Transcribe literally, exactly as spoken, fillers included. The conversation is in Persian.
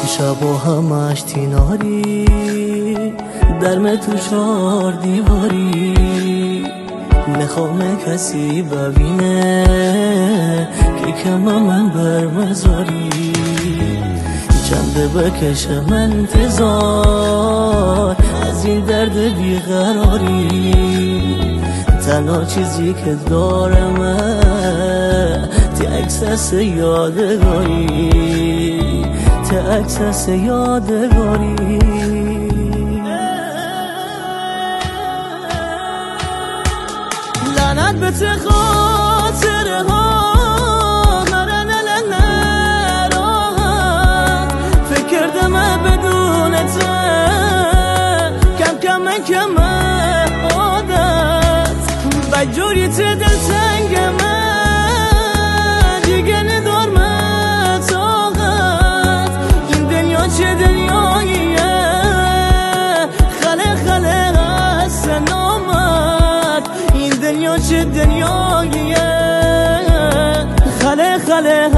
شبا همش تیناری درم تو چار دیواری نخوام کسی ببینه که کم من بر مزاری چنده بکشم انتظار از این درد بیقراری تنها چیزی که دارم تی اکسس یادگاری تی اکسس یادگاری لعنت به ته خاطره ها نره نره نراحت فکر کردم بدون ته کم کم کم عادت بجوری ته دل سنگ من دیگه ندارم طاقت این دنیا چه دنیاییه خله خله هست نامد این دنیا چه دنیاییه خله خله